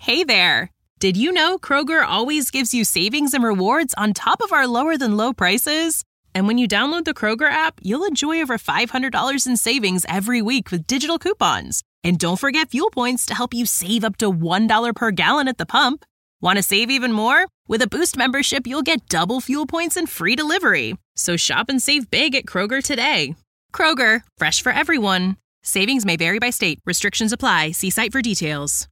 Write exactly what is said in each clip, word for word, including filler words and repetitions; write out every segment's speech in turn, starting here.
Hey there! Did you know Kroger always gives you savings and rewards on top of our lower than low prices? And when you download the Kroger app, you'll enjoy over five hundred dollars in savings every week with digital coupons. And don't forget fuel points to help you save up to one dollar per gallon at the pump. Want to save even more? With a Boost membership, you'll get double fuel points and free delivery. So shop and save big at Kroger today. Kroger, fresh for everyone. Savings may vary by state. Restrictions apply. See site for details.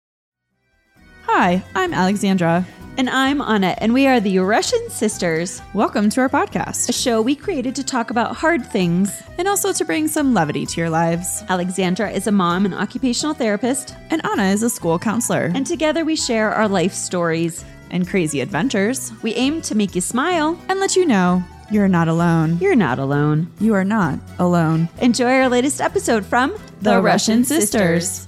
Hi, I'm Alexandra. And I'm Anna, and we are the Russian Sisters. Welcome to our podcast, A show we created to talk about hard things. and also to bring some levity to your lives. Alexandra is a mom and occupational therapist, And Anna is a school counselor. and together we share our life stories. and crazy adventures. We aim to make you smile. And let you know you're not alone. You're not alone. You are not alone. Enjoy our latest episode from The Russian Sisters.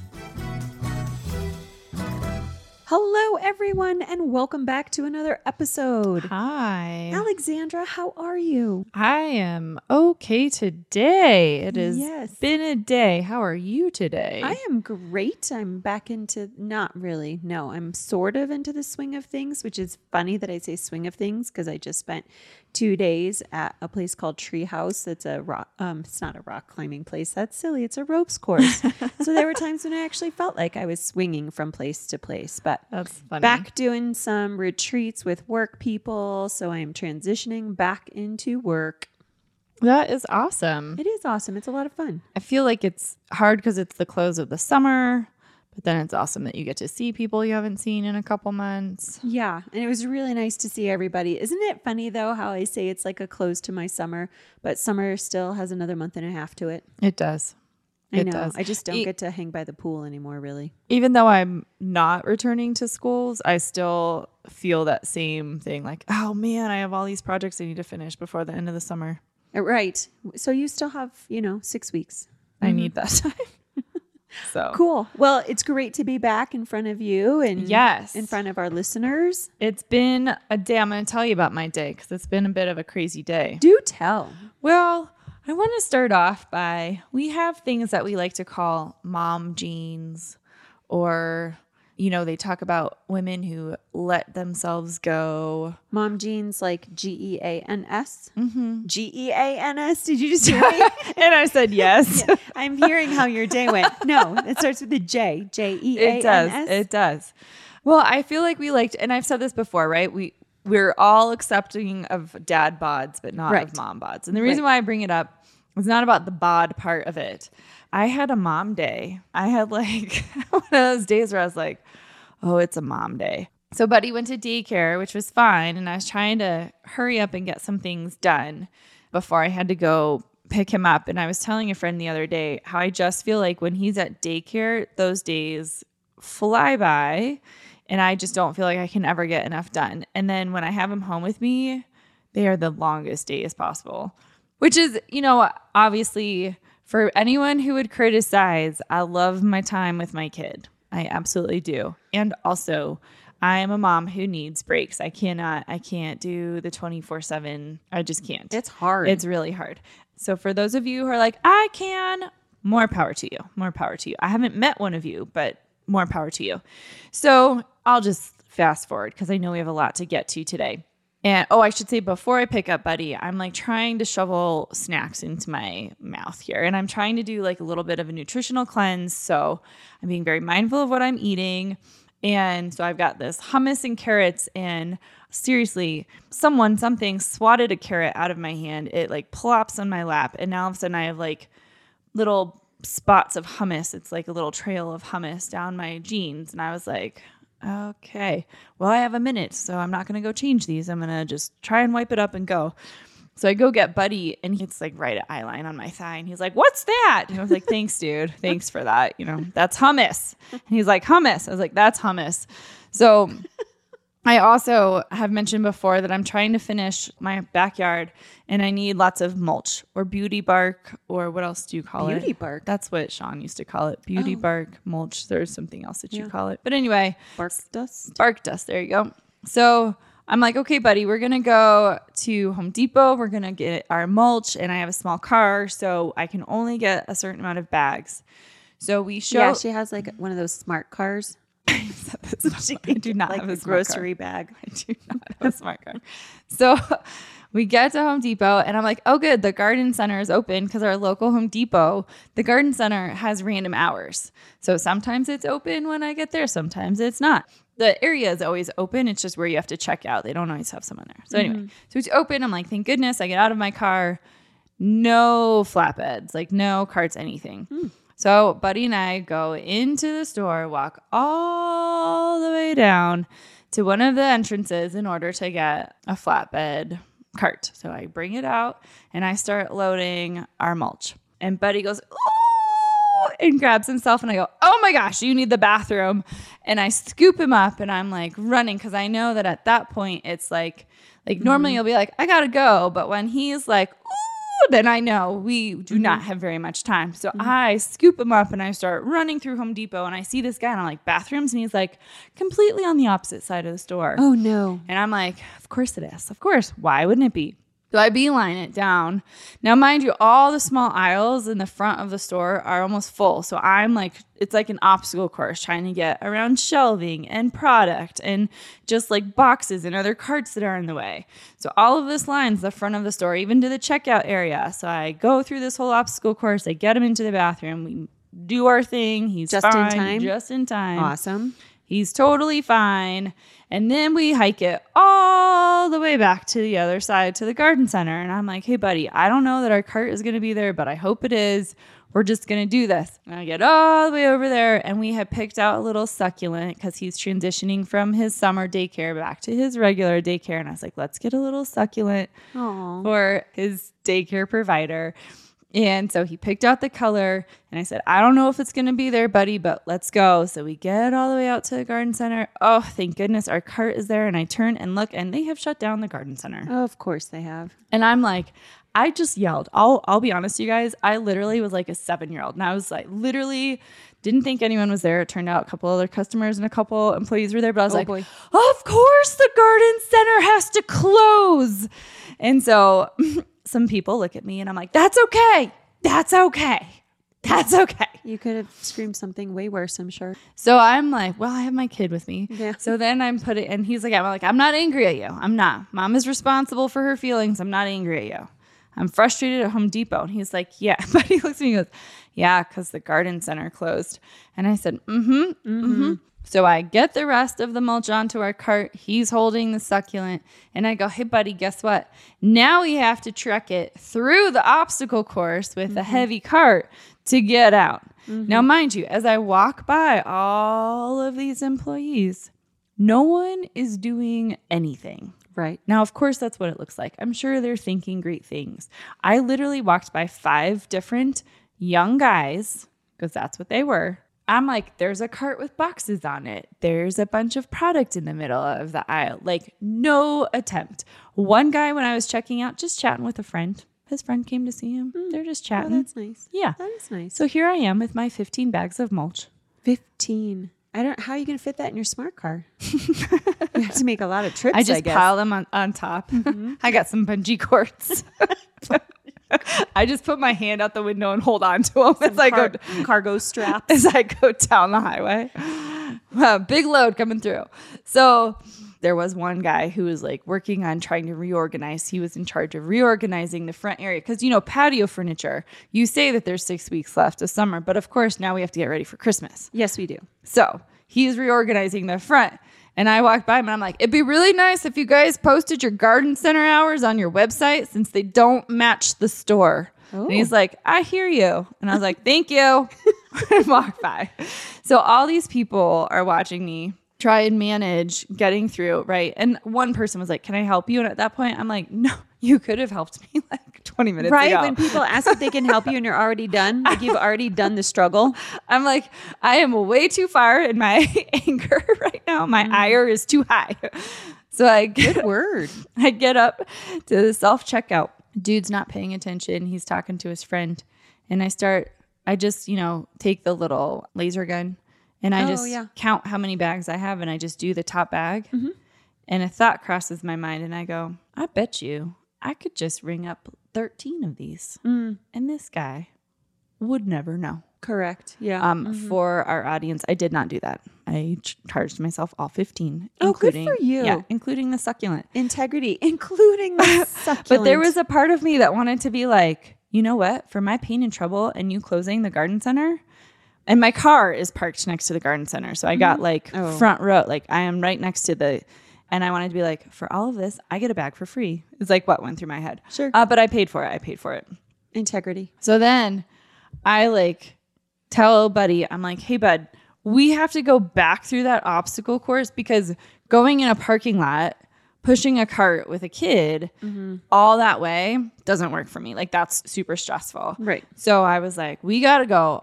Hello, everyone, and welcome back to another episode. Hi. Alexandra, how are you? I am okay today. It has Yes. been a day. How are you today? I am great. I'm back into, not really, no, I'm sort of into the swing of things, which is funny that I say swing of things because I just spent two days at a place called Treehouse. It's a rock, um, it's not a rock climbing place. That's silly. It's a ropes course. So there were times when I actually felt like I was swinging from place to place, but That's funny. back doing some retreats with work people. So I am transitioning back into work. That is awesome. It is awesome. It's a lot of fun. I feel like it's hard because it's the close of the summer, but then it's awesome that you get to see people you haven't seen in a couple months. Yeah. And it was really nice to see everybody. Isn't it funny, though, how I say it's like a close to my summer, but summer still has another month and a half to it? It does. I It know. does. I just don't E- get to hang by the pool anymore, really. Even though I'm not returning to schools, I still feel that same thing like, oh man, I have all these projects I need to finish before the end of the summer. Uh, Right. So you still have, you know, six weeks. I need that time. So Cool. Well, it's great to be back in front of you and Yes. in front of our listeners. It's been a day. I'm going to tell you about my day because it's been a bit of a crazy day. Do tell. Well, I want to start off by we have things that we like to call mom jeans, or, you know, they talk about women who let themselves go. Mom jeans, like G E A N S. Mm-hmm. G E A N S. Did you just hear me? And I said yes. Yeah, I'm hearing how your day went. No, it starts with a J. J E A It does. N S. It does. Well, I feel like we liked, and I've said this before, right? We we're all accepting of dad bods, but not Right. of mom bods. And the reason Right. why I bring it up is not about the bod part of it. I had a mom day. I had like one of those days where I was like, oh, it's a mom day. So Buddy went to daycare, which was fine, and I was trying to hurry up and get some things done before I had to go pick him up. And I was telling a friend the other day how I just feel like when he's at daycare, those days fly by, and I just don't feel like I can ever get enough done. And then when I have him home with me, they are the longest days possible, which is, you know, obviously for anyone who would criticize, I love my time with my kid. I absolutely do. And also, I am a mom who needs breaks. I cannot, I can't do the twenty-four seven. I just can't. It's hard. It's really hard. So for those of you who are like, I can, more power to you. More power to you. I haven't met one of you, but more power to you. So I'll just fast forward because I know we have a lot to get to today. And oh, I should say before I pick up Buddy, I'm like trying to shovel snacks into my mouth here. And I'm trying to do like a little bit of a nutritional cleanse. So I'm being very mindful of what I'm eating. And so I've got this hummus and carrots, and seriously, someone, something swatted a carrot out of my hand. It like plops on my lap. And now all of a sudden I have like little spots of hummus. It's like a little trail of hummus down my jeans. And I was like, okay, well, I have a minute, so I'm not going to go change these. I'm going to just try and wipe it up and go. So I go get Buddy, and it's like right at eye line on my thigh. And he's like, what's that? And I was like, thanks, dude. Thanks for that. You know, that's hummus. And he's like, hummus. I was like, that's hummus. So I also have mentioned before that I'm trying to finish my backyard, and I need lots of mulch or beauty bark, or what else do you call it? Beauty bark? That's what Sean used to call it. Beauty Oh. bark, mulch. There's something else that you Yeah. call it. But anyway, Bark dust. bark dust. There you go. So I'm like, okay, Buddy, we're going to go to Home Depot. We're going to get our mulch, and I have a small car, so I can only get a certain amount of bags. So we show. Yeah, she has like one of those smart cars. I said this I do not like have a a smart grocery bag. car. I do not have a smart car. So we get to Home Depot and I'm like, oh, good. The garden center is open because our local Home Depot, the garden center has random hours. So sometimes it's open when I get there. Sometimes it's not. The area is always open. It's just where you have to check out. They don't always have someone there. So anyway, so it's open. I'm like, thank goodness. I get out of my car. No flatbeds, like no carts, anything. Hmm. So Buddy and I go into the store, walk all the way down to one of the entrances in order to get a flatbed cart. So I bring it out and I start loading our mulch. And Buddy goes, ooh, and grabs himself. And I go, oh my gosh, you need the bathroom. And I scoop him up and I'm like running because I know that at that point it's like, like normally you'll be like, I gotta go. But when he's like, ooh, then I know we do mm-hmm. not have very much time. So mm-hmm. I scoop him up and I start running through Home Depot and I see this guy and I'm like, bathrooms? And he's like completely on the opposite side of the store. Oh no. And I'm like, of course it is. Of course. Why wouldn't it be? So I beeline it down. Now, mind you, all the small aisles in the front of the store are almost full. So I'm like, it's like an obstacle course trying to get around shelving and product and just like boxes and other carts that are in the way. So all of this lines the front of the store, even to the checkout area. So I go through this whole obstacle course. I get him into the bathroom. We do our thing. He's just fine, in time. Just in time. Awesome. He's totally fine. And then we hike it all the way back to the other side to the garden center. And I'm like, hey, buddy, I don't know that our cart is going to be there, but I hope it is. We're just going to do this. And I get all the way over there. And we had picked out a little succulent because he's transitioning from his summer daycare back to his regular daycare. And I was like, let's get a little succulent Aww. For his daycare provider. And so he picked out the color and I said, I don't know if it's going to be there, buddy, but let's go. So we get all the way out to the garden center. Oh, thank goodness our cart is there. And I turn and look and they have shut down the garden center. Oh, of course they have. And I'm like, I just yelled. I'll, I'll be honest, you guys. I literally was like a seven-year-old and I was like, literally didn't think anyone was there. It turned out a couple other customers and a couple employees were there, but I was oh, like, boy. Of course the garden center has to close. And so some people look at me and I'm like, that's okay. That's okay. That's okay. You could have screamed something way worse, I'm sure. So I'm like, well, I have my kid with me. Yeah. So then I'm putting, and he's like, I'm like, I'm not angry at you. I'm not. Mom is responsible for her feelings. I'm not angry at you. I'm frustrated at Home Depot. And he's like, yeah. But he looks at me and goes, yeah, because the garden center closed. And I said, mm-hmm, mm-hmm. mm-hmm. So I get the rest of the mulch onto our cart. He's holding the succulent. And I go, hey, buddy, guess what? Now we have to trek it through the obstacle course with mm-hmm. a heavy cart to get out. Mm-hmm. Now, mind you, as I walk by all of these employees, no one is doing anything. Right. Now, of course, that's what it looks like. I'm sure they're thinking great things. I literally walked by five different young guys, because that's what they were. I'm like, there's a cart with boxes on it. There's a bunch of product in the middle of the aisle. Like, no attempt. One guy, when I was checking out, just chatting with a friend. His friend came to see him. Mm. They're just chatting. Oh, that's nice. Yeah. That is nice. So here I am with my fifteen bags of mulch. fifteen. I don't. How are you going to fit that in your smart car? You have to make a lot of trips, I just I guess. pile them on, on top. Mm-hmm. I got some bungee cords. I just put my hand out the window and hold on to them Some as I car- go cargo straps. as I go down the highway. Wow, big load coming through. So there was one guy who was like working on trying to reorganize. He was in charge of reorganizing the front area because, you know, patio furniture, you say that there's six weeks left of summer, but of course now we have to get ready for Christmas. Yes, we do. So he's reorganizing the front. And I walked by him and I'm like, it'd be really nice if you guys posted your garden center hours on your website since they don't match the store. Oh. And he's like, I hear you. And I was like, thank you. And walked by. So all these people are watching me try and manage getting through, right? And one person was like, can I help you? And at that point, I'm like, no, you could have helped me like twenty minutes right? ago. Right? When people ask if they can help you and you're already done, like you've already done the struggle. I'm like, I am way too far in my anger right now. My mm. ire is too high. So I get, Good word. I get up to the self-checkout. Dude's not paying attention. He's talking to his friend. And I start, I just, you know, take the little laser gun and I oh, just yeah. count how many bags I have and I just do the top bag. Mm-hmm. And a thought crosses my mind and I go, I bet you I could just ring up thirteen of these. Mm. And this guy would never know. Correct. Yeah. Um, mm-hmm. For our audience, I did not do that. I ch- charged myself all fifteen. Oh, good including, for you. Yeah, including the succulent. Integrity, including the succulent. But there was a part of me that wanted to be like, you know what? For my pain and trouble and you closing the garden center, and my car is parked next to the garden center. So I got like Oh. front row. Like I am right next to the, and I wanted to be like, for all of this, I get a bag for free. It's like what went through my head. Sure. Uh, but I paid for it. I paid for it. Integrity. So then I like tell Buddy, I'm like, hey, bud, we have to go back through that obstacle course because going in a parking lot, pushing a cart with a kid Mm-hmm. all that way doesn't work for me. Like that's super stressful. Right. So I was like, we got to go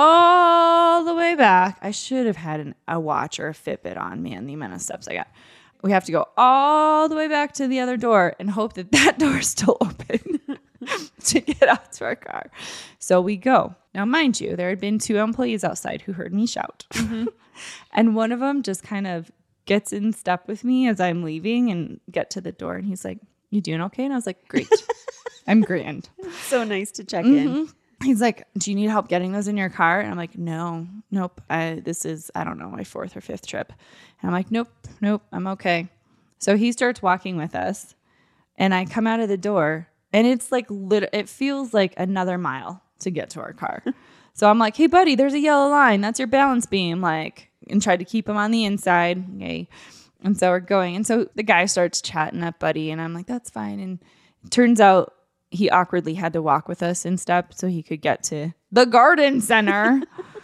all the way back. I should have had an, a watch or a Fitbit on, man, the amount of steps I got. We have to go all the way back to the other door and hope that that door is still open to get out to our car. So we go. Now, mind you, there had been two employees outside who heard me shout. Mm-hmm. And one of them just kind of gets in step with me as I'm leaving and get to the door. And he's like, you doing okay? And I was like, great. I'm grand. So nice to check in. Mhm. He's like, do you need help getting those in your car? And I'm like, no, nope. I, this is, I don't know, my fourth or fifth trip. And I'm like, nope, nope, I'm okay. So he starts walking with us and I come out of the door and it's like, lit- it feels like another mile to get to our car. So I'm like, hey buddy, there's a yellow line. That's your balance beam. Like, and tried to keep him on the inside. Okay. And so we're going. And so the guy starts chatting up Buddy and I'm like, that's fine. And it turns out he awkwardly had to walk with us in step so he could get to the garden center.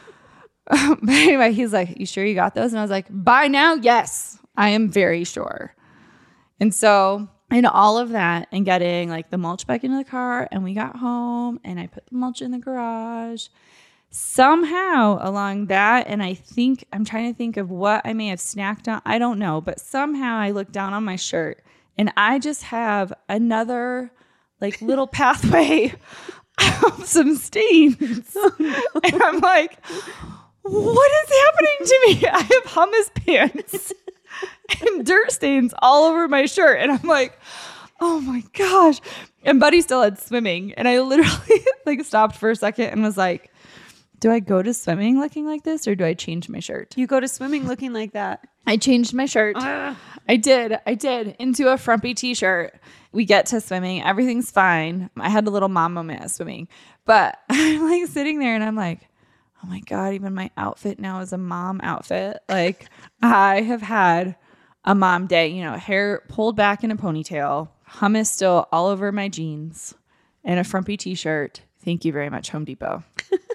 But anyway, he's like, you sure you got those? And I was like, by now, yes, I am very sure. And so in all of that and getting like the mulch back into the car and we got home and I put the mulch in the garage. Somehow along that, and I think, I'm trying to think of what I may have snacked on. I don't know, but somehow I look down on my shirt and I just have another like little pathway of some stains. And I'm like, what is happening to me? I have hummus pants and dirt stains all over my shirt. And I'm like, oh my gosh. And Buddy still had swimming. And I literally like stopped for a second and was like, do I go to swimming looking like this or do I change my shirt? You go to swimming looking like that. I changed my shirt. Ugh. I did. I did into a frumpy t-shirt. We get to swimming. Everything's fine. I had a little mom moment at swimming, but I'm like sitting there and I'm like, oh my God, even my outfit now is a mom outfit. Like I have had a mom day, you know, hair pulled back in a ponytail, hummus still all over my jeans and a frumpy t-shirt. Thank you very much, Home Depot.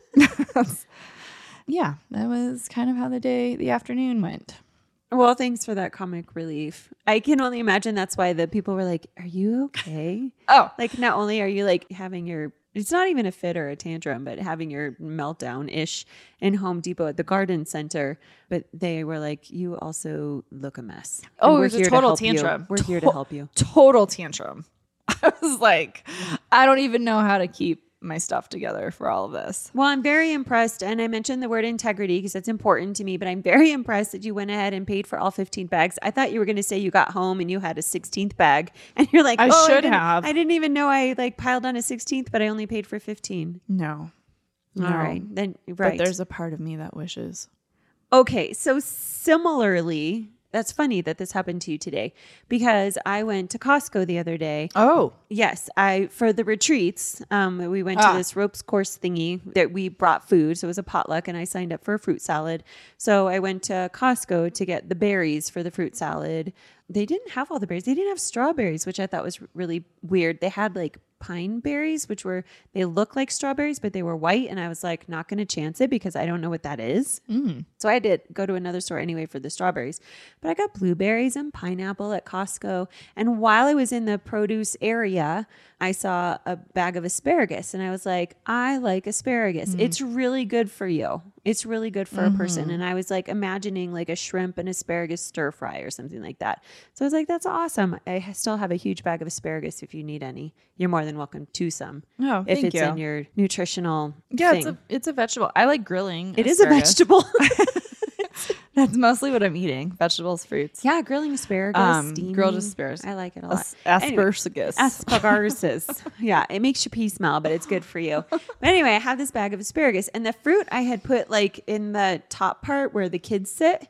Yeah, that was kind of how the day, the afternoon went. Well, thanks for that comic relief. I can only imagine that's why the people were like, are you okay? Oh, Like, not only are you like having your, it's not even a fit or a tantrum, but having your meltdown ish in Home Depot at the garden center. But they were like, you also look a mess. And Oh, it we're was a here to total help you. tantrum. We're here to To- help you. total tantrum. I was like, I don't even know how to keep my stuff together for all of this. Well, I'm very impressed. And I mentioned the word integrity because it's important to me, but I'm very impressed that you went ahead and paid for all fifteen bags. I thought you were going to say you got home and you had a sixteenth bag and you're like, I oh, should didn't- have. I didn't even know I like piled on a sixteenth, but I only paid for fifteen. No. No. All right. Then, But right. there's a part of me that wishes. Okay, so similarly, that's funny that this happened to you today because I went to Costco the other day. Oh. Yes, I for the retreats, um, we went Ah. to this ropes course thingy that we brought food, so it was a potluck, and I signed up for a fruit salad. So I went to Costco to get the berries for the fruit salad. They didn't have all the berries. They didn't have strawberries, which I thought was really weird. They had like pine berries, which were they look like strawberries, but they were white, and I was like, not going to chance it because I don't know what that is. Mm. So I did go to another store anyway for the strawberries, but I got blueberries and pineapple at Costco. And while I was in the produce area, I saw a bag of asparagus and I was like, I like asparagus. Mm. It's really good for you. It's really good for Mm-hmm. a person. And I was like imagining like a shrimp and asparagus stir fry or something like that. So I was like, that's awesome. I ha- still have a huge bag of asparagus. If you need any, you're more than welcome to some. Oh, if thank it's you. in your nutritional Yeah, thing. it's a it's a vegetable. I like grilling. It is a asparagus. vegetable. That's mostly what I'm eating. Vegetables, fruits. Yeah, grilling asparagus, Um, steaming. grilled asparagus. I like it a lot. As- Anyway, asparagus. asparagus. Yeah, it makes your pee smell, but it's good for you. But anyway, I have this bag of asparagus, and the fruit I had put like in the top part where the kids sit.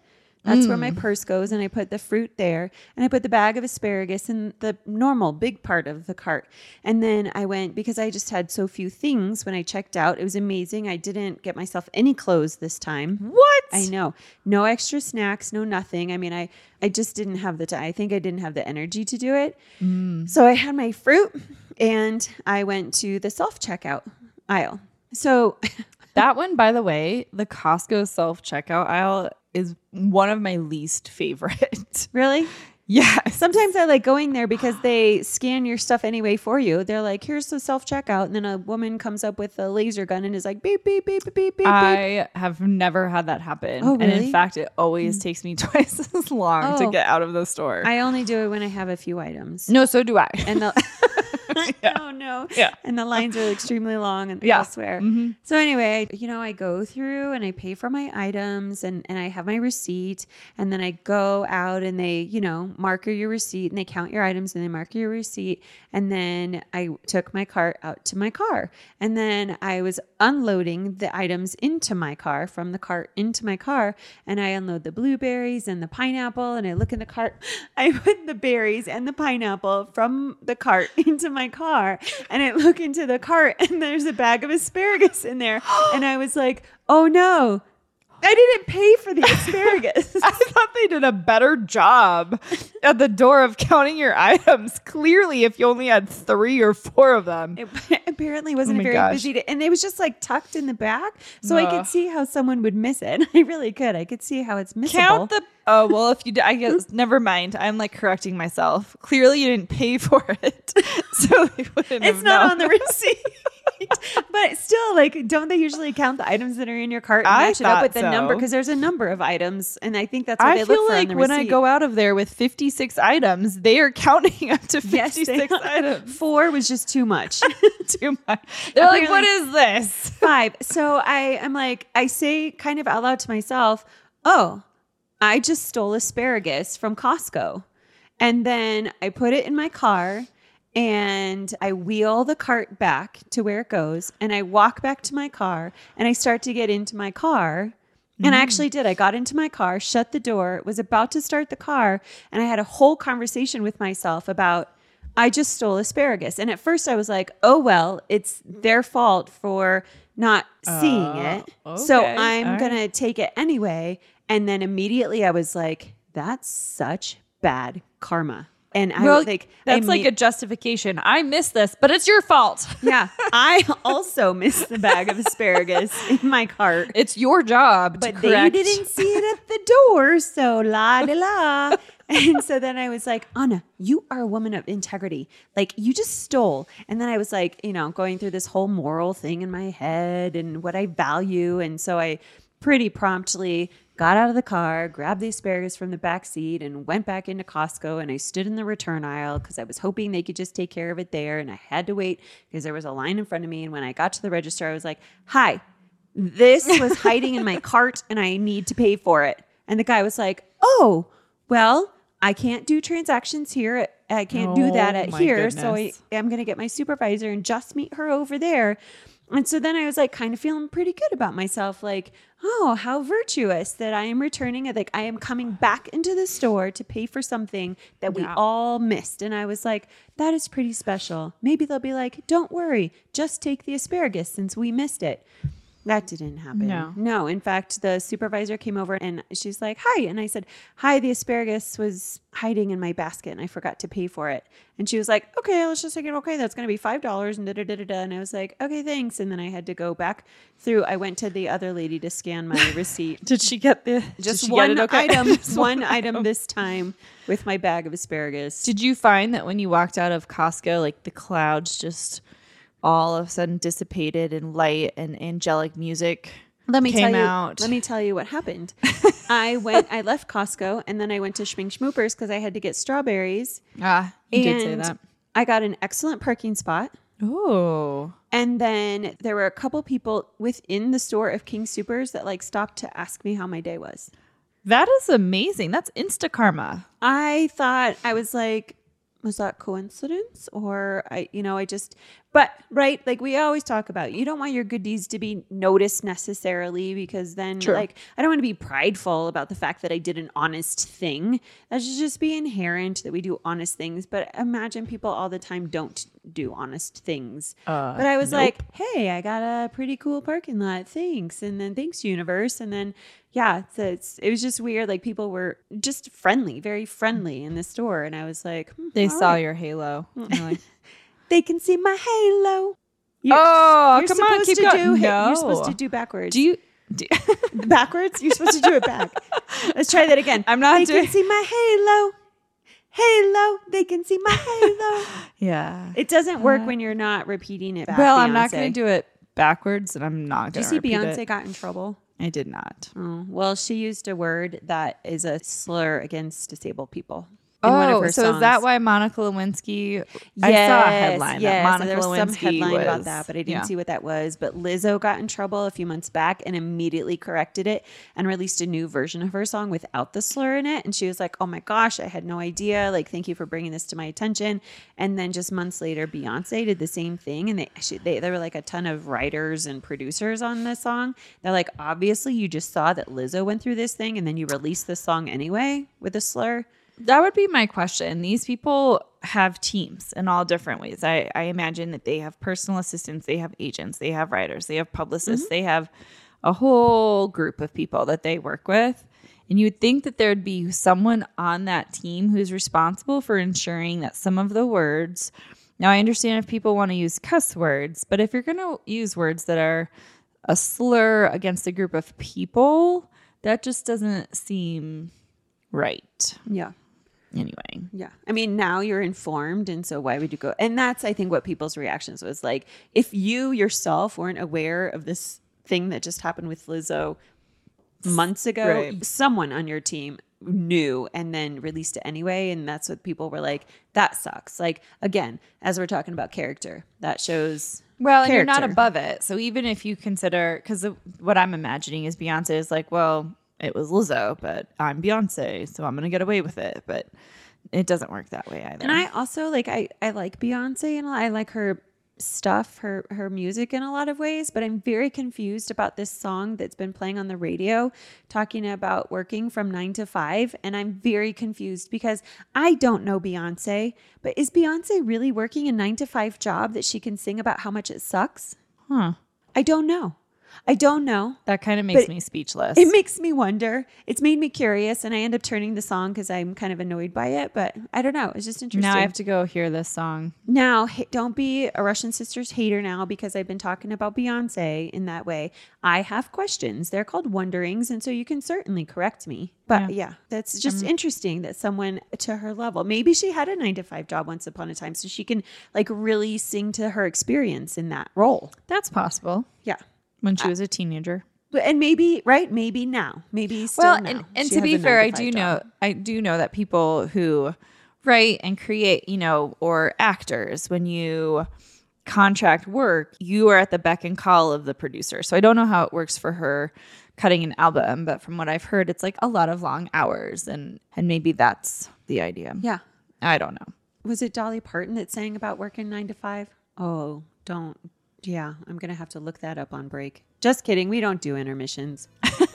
That's mm. where my purse goes. And I put the fruit there. And I put the bag of asparagus in the normal big part of the cart. And then I went, because I just had so few things when I checked out. It was amazing. I didn't get myself any clothes this time. What? I know. No extra snacks, no nothing. I mean, I, I just didn't have the time. I think I didn't have the energy to do it. Mm. So I had my fruit and I went to the self-checkout aisle. So that one, by the way, the Costco self-checkout aisle is one of my least favorite. Really? Yeah. Sometimes I like going there because they scan your stuff anyway for you. They're like, here's the self-checkout. And then a woman comes up with a laser gun and is like, beep, beep, beep, beep, beep, beep. I have never had that happen. Oh, really? And in fact, it always takes me twice as long oh. to get out of the store. I only do it when I have a few items. No, so do I. And the... yeah. Oh no. Yeah. And the lines are extremely long and yeah. elsewhere. Mm-hmm. So anyway, I, you know, I go through and I pay for my items and, and I have my receipt and then I go out and they, you know, marker your receipt and they count your items and they marker your receipt. And then I took my cart out to my car. And then I was unloading the items into my car from the cart into my car. And I unload the blueberries and the pineapple and I look in the cart. I put the berries and the pineapple from the cart into my car and I look into the cart and there's a bag of asparagus in there and I was like, oh no, I didn't pay for the asparagus. I thought they did a better job at the door of counting your items. Clearly, if you only had three or four of them. It apparently wasn't oh a very gosh. busy day. And it was just like tucked in the back. So uh, I could see how someone would miss it. I really could. I could see how it's missable. Count the... Oh, well, if you did, I guess, never mind. I'm like correcting myself. Clearly, you didn't pay for it. So they wouldn't It's have not known. on the receipt. But still, like, don't they usually count the items that are in your cart and I match it up with the so. number? Because there's a number of items, and I think that's what I they feel look for like on the when receipt. I go out of there with fifty-six items, they are counting up to Yes, they fifty-six are. items. Four was just too much. Too much. They're like, Apparently- what is this? Five. So I am like, I say kind of out loud to myself, oh, I just stole asparagus from Costco. And then I put it in my car and I wheel the cart back to where it goes. And I walk back to my car and I start to get into my car. And I actually did. I got into my car, shut the door, was about to start the car. And I had a whole conversation with myself about, I just stole asparagus. And at first I was like, oh, well, it's their fault for not seeing Uh, it. So okay. I'm All going right. to take it anyway. And then immediately I was like, that's such bad karma. And I Well, was like, that's I like ma- a justification. I missed this, but it's your fault. yeah, I also missed the bag of asparagus in my cart. It's your job But to they correct. didn't see it at the door. So la de la. And so then I was like, Anna, you are a woman of integrity. Like, you just stole. And then I was like, you know, going through this whole moral thing in my head and what I value. And so I pretty promptly got out of the car, grabbed the asparagus from the back seat and went back into Costco. And I stood in the return aisle because I was hoping they could just take care of it there. And I had to wait because there was a line in front of me. And when I got to the register, I was like, hi, this was hiding in my cart and I need to pay for it. And the guy was like, oh, well, I can't do transactions here. I can't do that Oh, at my here. So I, goodness. I'm going to get my supervisor and just meet her over there. And so then I was like kind of feeling pretty good about myself. Like, oh, how virtuous that I am returning it. Like I am coming back into the store to pay for something that we Yeah. all missed. And I was like, that is pretty special. Maybe they'll be like, don't worry, just take the asparagus since we missed it. That didn't happen. No. No. In fact, the supervisor came over and she's like, hi. And I said, hi, the asparagus was hiding in my basket and I forgot to pay for it. And she was like, okay, let's just take it. Okay, that's going to be five dollars and da da da da da. And I was like, okay, thanks. And then I had to go back through. I went to the other lady to scan my receipt. Did she get the Just did she one get it okay? item, Just one item this time with my bag of asparagus. Did you find that when you walked out of Costco, like the clouds just all of a sudden dissipated and light and angelic music Let me came tell you. out? Let me tell you what happened. I went. I left Costco and then I went to Schmink Schmoopers because I had to get strawberries. Ah, you did say And that. I got an excellent parking spot. Oh, And then there were a couple people within the store of King Supers that like stopped to ask me how my day was. that is amazing. That's insta karma. I thought I was like, was that coincidence? Or I, you know, I just, but right. Like we always talk about, you don't want your good deeds to be noticed necessarily, because then True. like, I don't want to be prideful about the fact that I did an honest thing. That should just be inherent that we do honest things. But imagine people all the time don't do honest things. Uh, but I was nope. like, hey, I got a pretty cool parking lot. Thanks. And then thanks, universe. And then, yeah, so it's, it was just weird. Like people were just friendly, very friendly in the store. And I was like, hmm, They all saw right. your halo. You're like, They can see my halo. You're, oh, you're come on, supposed keep to going. do, no. You're supposed to do backwards. Do you? Do, backwards? You're supposed to do it back. Let's try that again. I'm not They doing- can see my halo. Halo. They can see my halo. yeah. It doesn't work Uh, when you're not repeating it back. Well, I'm not Beyonce. going to do it backwards, and I'm not Did going you to see repeat Beyonce it. got in trouble? I did not. Oh, well, she used a word that is a slur against disabled people. In one of Oh, her so songs. is that why Monica Lewinsky? I Yes, saw a headline yes, that Monica there was Lewinsky some headline was, about that, but I didn't yeah. see what that was. But Lizzo got in trouble a few months back and immediately corrected it and released a new version of her song without the slur in it. And she was like, "Oh my gosh, I had no idea. Like, thank you for bringing this to my attention." And then just months later, Beyonce did the same thing, and they, she, they there were like a ton of writers and producers on the song. They're like, obviously, you just saw that Lizzo went through this thing, and then you released the song anyway with a slur. That would be my question. These people have teams in all different ways. I, I imagine that they have personal assistants, they have agents, they have writers, they have publicists, Mm-hmm. they have a whole group of people that they work with. And you would think that there'd be someone on that team who's responsible for ensuring that some of the words. Now, I understand if people want to use cuss words, but if you're going to use words that are a slur against a group of people, that just doesn't seem right. Yeah. Anyway. Yeah. I mean, now you're informed. And so why would you go? And that's, I think, what people's reactions was like, if you yourself weren't aware of this thing that just happened with Lizzo months ago, Right. someone on your team knew and then released it anyway. And that's what people were like, that sucks. Like, again, as we're talking about character, that shows. Well, and you're not character. above it. So even if you consider, because what I'm imagining is Beyonce is like, well, it was Lizzo, but I'm Beyonce, so I'm going to get away with it. But it doesn't work that way either. And I also like, I, I like Beyonce and I like her stuff, her her music in a lot of ways, but I'm very confused about this song that's been playing on the radio talking about working from nine to five. And I'm very confused because I don't know Beyonce, but is Beyonce really working a nine to five job that she can sing about how much it sucks? Huh. I don't know. I don't know. That kind of makes But me speechless. It makes me wonder. It's made me curious, and I end up turning the song because I'm kind of annoyed by it. But I don't know. It's just interesting. Now I have to go hear this song. Now, h- don't be a Russian Sisters hater now because I've been talking about Beyonce in that way. I have questions. They're called wonderings, and so you can certainly correct me. But yeah, that's just interesting that someone to her level, maybe she had a nine to five job once upon a time, so she can like really sing to her experience in that role. That's possible. Yeah. When she was a teenager. But- And maybe, right? Maybe now. Maybe still Well, now. and, and She to has be a fair, I nine to do five know job. I do know that people who write and create, you know, or actors, when you contract work, you are at the beck and call of the producer. So I don't know how it works for her cutting an album, but from what I've heard, it's like a lot of long hours, and and maybe that's the idea. Yeah. I don't know. Was it Dolly Parton that sang about working nine to five? Oh, don't. Yeah, I'm going to have to look that up on break. Just kidding. We don't do intermissions.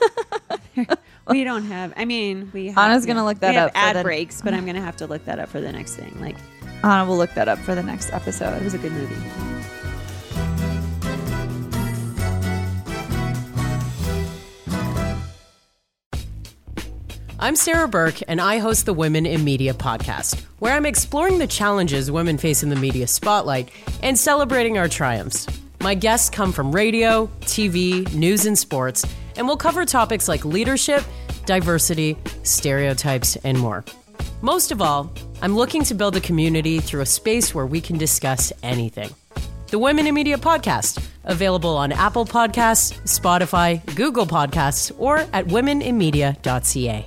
We don't have, I mean, we have. Anna's gonna look that we have up for ad the- breaks, but I'm going to have to look that up for the next thing. Like, Anna will look that up for the next episode. it was a good movie. I'm Sarah Burke, and I host the Women in Media podcast, where I'm exploring the challenges women face in the media spotlight and celebrating our triumphs. My guests come from radio, T V, news, and sports, and we'll cover topics like leadership, diversity, stereotypes, and more. Most of all, I'm looking to build a community through a space where we can discuss anything. The Women in Media podcast, available on Apple Podcasts, Spotify, Google Podcasts, or at women in media dot c a.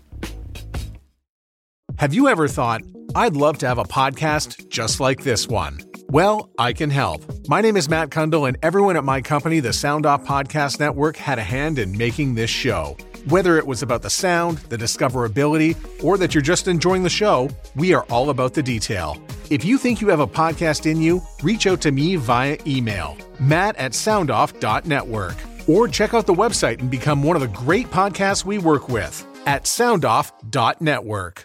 Have you ever thought, I'd love to have a podcast just like this one? Well, I can help. My name is Matt Kundle, and everyone at my company, the Sound Off Podcast Network, had a hand in making this show. Whether it was about the sound, the discoverability, or that you're just enjoying the show, we are all about the detail. If you think you have a podcast in you, reach out to me via email, matt at soundoff dot network, or check out the website and become one of the great podcasts we work with at soundoff dot network.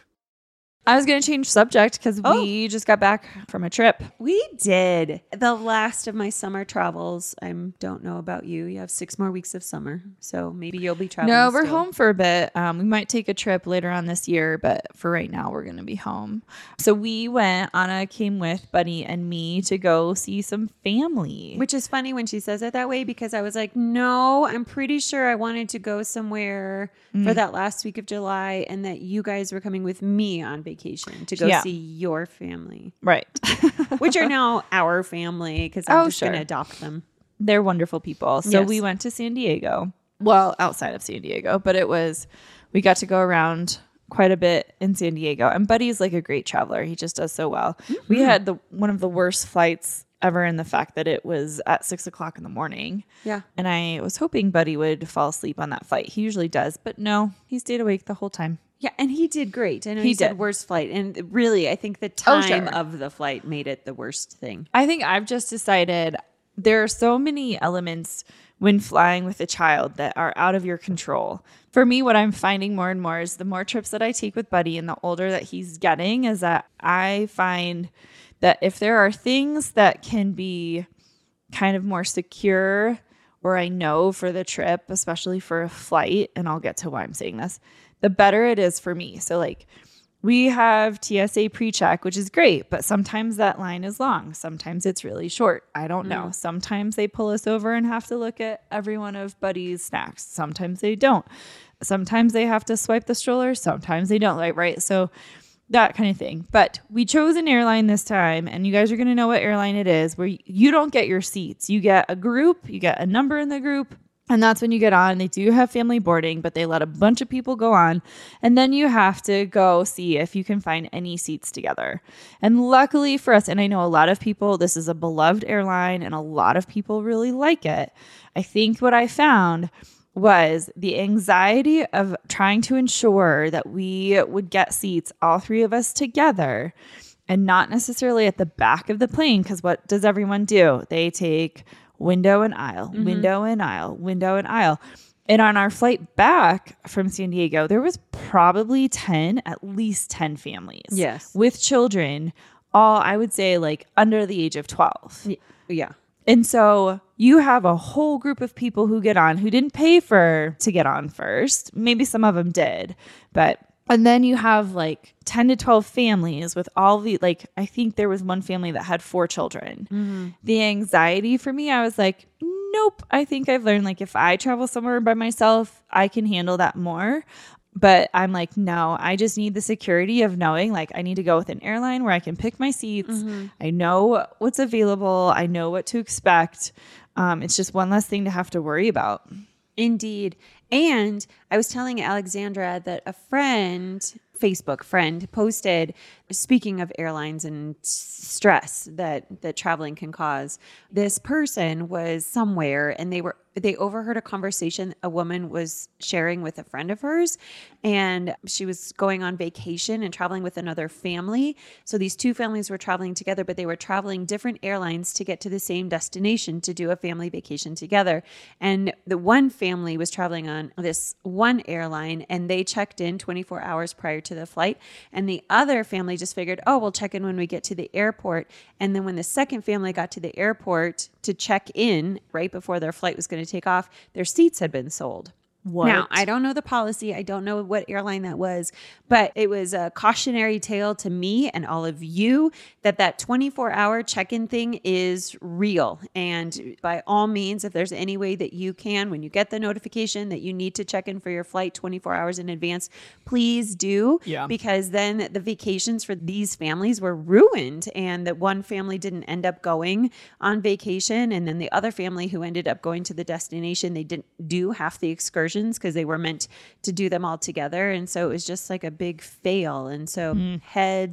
I was going to change subject because Oh. we just got back from a trip. We did. The last of my summer travels. I don't know about you. You have six more weeks of summer, so maybe you'll be traveling. No, we're still. home for a bit. Um, we might take a trip later on this year, but for right now, we're going to be home. So we went, Anna came with Buddy and me to go see some family. Which is funny when she says it that way, because I was like, no, I'm pretty sure I wanted to go somewhere for that last week of July, and that you guys were coming with me on vacation to go Yeah. see your family, Right. which are now our family because I'm Oh, just going sure. to adopt them. They're wonderful people. So Yes. we went to San Diego. Well, outside of San Diego, but it was, we got to go around quite a bit in San Diego. And Buddy's like a great traveler. He just does so well. We had the one of the worst flights ever in the fact that it was at six o'clock in the morning. Yeah. And I was hoping Buddy would fall asleep on that flight. He usually does, but no, he stayed awake the whole time. Yeah, and he did great. I know He he said did. worst flight, and really, I think the Oh, time sure. of the flight made it the worst thing. I think I've just decided there are so many elements when flying with a child that are out of your control. For me, what I'm finding more and more is the more trips that I take with Buddy and the older that he's getting, is that I find that if there are things that can be kind of more secure, or I know for the trip, especially for a flight, and I'll get to why I'm saying this, the better it is for me. So like, we have T S A pre-check, which is great, but sometimes that line is long. Sometimes it's really short. I don't know. Sometimes they pull us over and have to look at every one of Buddy's snacks. Sometimes they don't. Sometimes they have to swipe the stroller. Sometimes they don't. Like, right? So that kind of thing. But we chose an airline this time, and you guys are going to know what airline it is, where you don't get your seats. You get a group, you get a number in the group, and that's when you get on. They do have family boarding, but they let a bunch of people go on. And then you have to go see if you can find any seats together. And luckily for us, and I know a lot of people, this is a beloved airline and a lot of people really like it. I think what I found was the anxiety of trying to ensure that we would get seats, all three of us together, and not necessarily at the back of the plane. Because what does everyone do? They take window and aisle, Mm-hmm. window and aisle, window and aisle. And on our flight back from San Diego, there was probably ten, at least ten families. Yes. With children, all I would say like under the age of twelve. Y- Yeah. And so you have a whole group of people who get on who didn't pay for to get on first. Maybe some of them did, but and then you have like ten to twelve families with all the, like, I think there was one family that had four children. Mm-hmm. The anxiety for me, I was like, nope. I think I've learned, like, if I travel somewhere by myself, I can handle that more. But I'm like, no, I just need the security of knowing, like, I need to go with an airline where I can pick my seats. Mm-hmm. I know what's available. I know what to expect. Um, it's just one less thing to have to worry about. Indeed. And I was telling Alexandra that a friend, Facebook friend, posted, speaking of airlines and s- stress that that traveling can cause, this person was somewhere and they were they overheard a conversation a woman was sharing with a friend of hers, and she was going on vacation and traveling with another family. So these two families were traveling together, but they were traveling different airlines to get to the same destination to do a family vacation together. And the one family was traveling on this one airline, and they checked in twenty-four hours prior to the flight. And the other family just figured, oh, we'll check in when we get to the airport. And then when the second family got to the airport to check in right before their flight was going to take off, their seats had been sold. What? Now, I don't know the policy. I don't know what airline that was, but it was a cautionary tale to me and all of you that that twenty-four hour check-in thing is real. And by all means, if there's any way that you can, when you get the notification that you need to check in for your flight twenty-four hours in advance, please do. Yeah. Because then the vacations for these families were ruined, and that one family didn't end up going on vacation. And then the other family who ended up going to the destination, they didn't do half the excursions because they were meant to do them all together. And so it was just like a big fail. And so heads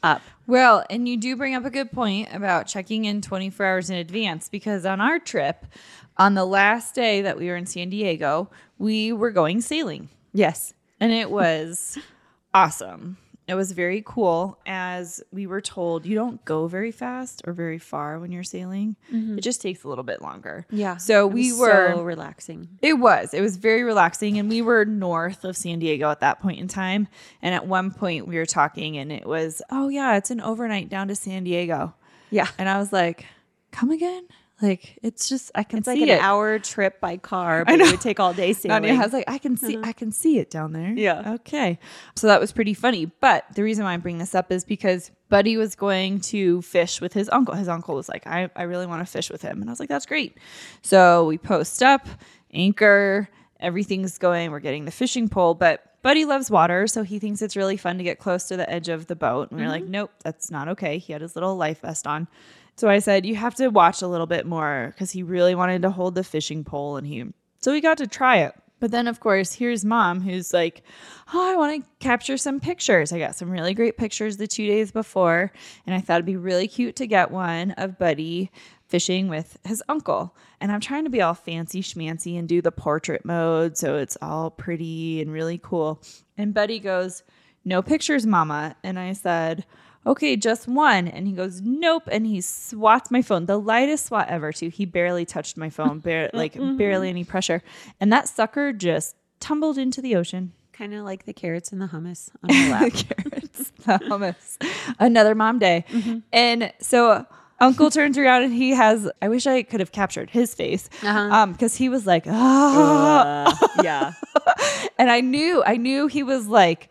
up. Well, and you do bring up a good point about checking in twenty-four hours in advance, because on our trip, on the last day that we were in San Diego, we were going sailing. Yes. And it was awesome. It was very cool, as we were told you don't go very fast or very far when you're sailing. Mm-hmm. It just takes a little bit longer. Yeah. So it we was were so relaxing. It was. It was very relaxing. And we were north of San Diego at that point in time. And at one point we were talking and it was, oh yeah, it's an overnight down to San Diego. Yeah. And I was like, come again? Like, it's just, I can It's see like an it. hour trip by car, but it would take all day sailing. Nadia, I was like, I can see, uh-huh. I can see it down there. Yeah. Okay. So that was pretty funny. But the reason why I'm bringing this up is because Buddy was going to fish with his uncle. His uncle was like, I, I really want to fish with him. And I was like, that's great. So we post up, anchor, everything's going. We're getting the fishing pole, but Buddy loves water, so he thinks it's really fun to get close to the edge of the boat. And we were mm-hmm. like, nope, that's not okay. He had his little life vest on. So I said, you have to watch a little bit more, because he really wanted to hold the fishing pole. And he, so we got to try it. But then, of course, here's Mom, who's like, oh, I want to capture some pictures. I got some really great pictures the two days before. And I thought it'd be really cute to get one of Buddy fishing with his uncle. And I'm trying to be all fancy schmancy and do the portrait mode, so it's all pretty and really cool. And Buddy goes, no pictures, Mama. And I said, okay, just one. And he goes, nope. And he swats my phone, the lightest swat ever too. He barely touched my phone, bar- like mm-hmm. barely any pressure. And that sucker just tumbled into the ocean. Kind of like the carrots and the hummus on my lap. The carrots, the hummus. Another mom day. Mm-hmm. And so Uncle turns around and he has, I wish I could have captured his face, uh-huh. um, because he was like, ah. Uh, yeah. And I knew, I knew he was like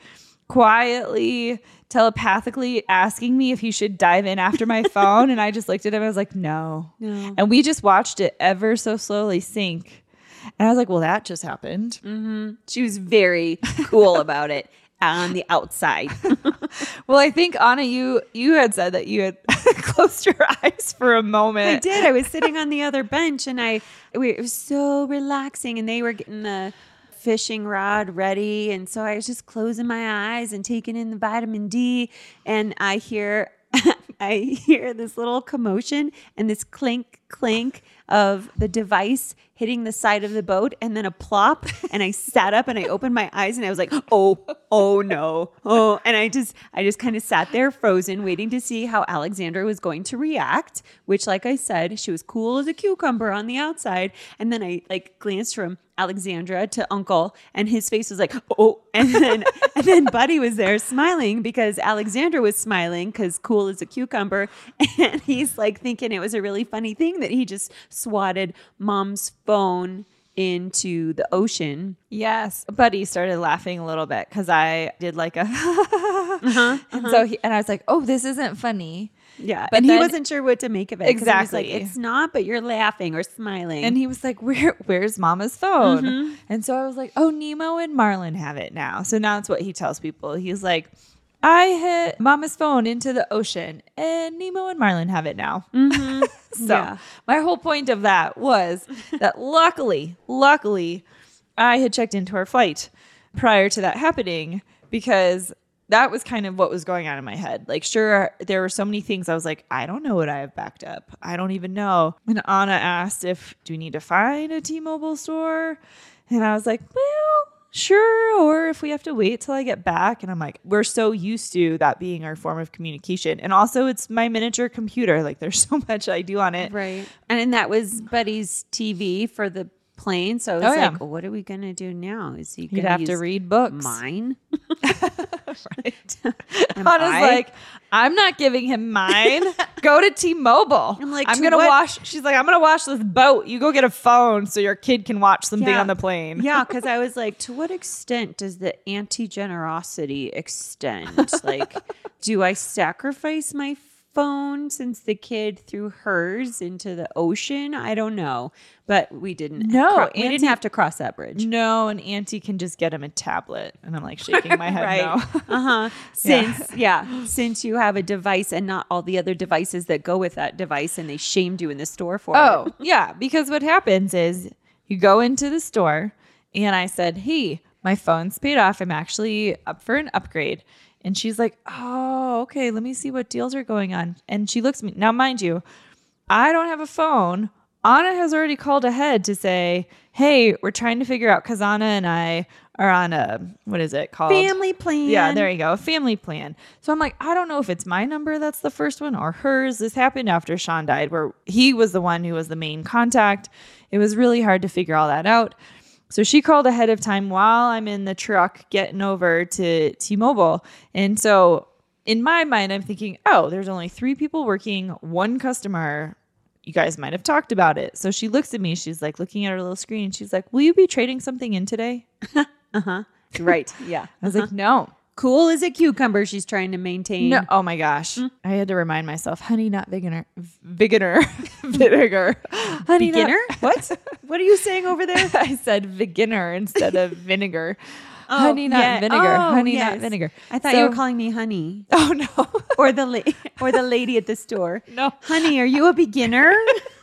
quietly, telepathically asking me if he should dive in after my phone. And I just looked at him. I was like, no. no. And we just watched it ever so slowly sink. And I was like, well, that just happened. Mm-hmm. She was very cool about it on the outside. Well, I think, Anna, you you had said that you had closed your eyes for a moment. I did. I was sitting on the other bench and I it was so relaxing, and they were getting the fishing rod ready. And so I was just closing my eyes and taking in the vitamin D. And I hear, I hear this little commotion and this clink, clink of the device hitting the side of the boat, and then a plop. And I sat up and I opened my eyes and I was like, oh, oh no. Oh, and I just, I just kind of sat there frozen, waiting to see how Alexandra was going to react, which, like I said, she was cool as a cucumber on the outside. And then I like glanced from Alexandra to Uncle, and his face was like, oh, and then, and then Buddy was there smiling because Alexandra was smiling because cool as a cucumber. And he's like thinking it was a really funny thing that he just swatted Mom's phone into the ocean. Yes. Buddy started laughing a little bit because I did like a, uh-huh, and uh-huh. so he, and I was like, oh, this isn't funny. Yeah. But and then, he wasn't sure what to make of it. Exactly. He was like, it's not, but you're laughing or smiling. And he was like, where, where's Mama's phone? Mm-hmm. And so I was like, oh, Nemo and Marlin have it now. So now it's what he tells people. He's like, I hit Mama's phone into the ocean and Nemo and Marlin have it now. Mm-hmm. So yeah. my whole point of that was that luckily, luckily, I had checked into our flight prior to that happening, because that was kind of what was going on in my head. Like, sure, there were so many things I was like, I don't know what I have backed up. I don't even know. And Anna asked if, do we need to find a T-Mobile store? And I was like, well, sure. Or if we have to wait till I get back. And I'm like, we're so used to that being our form of communication. And also it's my miniature computer. Like, there's so much I do on it. Right. And that was Buddy's T V for the plane. So I was oh, yeah. like, well, what are we going to do now? Is he going to have to read books? Mine? Right. Anna's like, I'm not giving him mine. Go to T-Mobile. I'm like, I'm to going to what? wash. She's like, I'm going to wash this boat. You go get a phone so your kid can watch something Yeah. on the plane. Yeah, because I was like, to what extent does the anti-generosity extend? Like, do I sacrifice my phone since the kid threw hers into the ocean? I don't know. But we didn't. No, cro- we Auntie- didn't have to cross that bridge. No, and Auntie can just get him a tablet. And I'm like shaking my head Right. no. Uh-huh. Since, yeah. yeah, since you have a device and not all the other devices that go with that device, and they shamed you in the store for Oh, yeah. Because what happens is you go into the store and I said, hey, my phone's paid off. I'm actually up for an upgrade. And she's like, oh, okay, let me see what deals are going on. And she looks at me. Now, mind you, I don't have a phone. Anna has already called ahead to say, hey, we're trying to figure out, because Anna and I are on a, what is it called? Family plan. Yeah, there you go. A family plan. So I'm like, I don't know if it's my number that's the first one or hers. This happened after Sean died, where he was the one who was the main contact. It was really hard to figure all that out. So she called ahead of time while I'm in the truck getting over to T-Mobile. And so in my mind, I'm thinking, oh, there's only three people working, one customer. You guys might have talked about it. So she looks at me. She's like looking at her little screen. And she's like, will you be trading something in today? Uh-huh. Right. Yeah. I was like, no. Cool as a cucumber she's trying to maintain. No. Oh my gosh. Mm. I had to remind myself, honey, not beginner. Vinegar. Vinegar. Honey, Beginner? not- What? What are you saying over there? I said beginner instead of vinegar. Oh, honey, not yeah. vinegar. Oh, honey, yes. not vinegar. I thought So- you were calling me honey. Oh no. Or the la- or the lady at the store. No. Honey, are you a beginner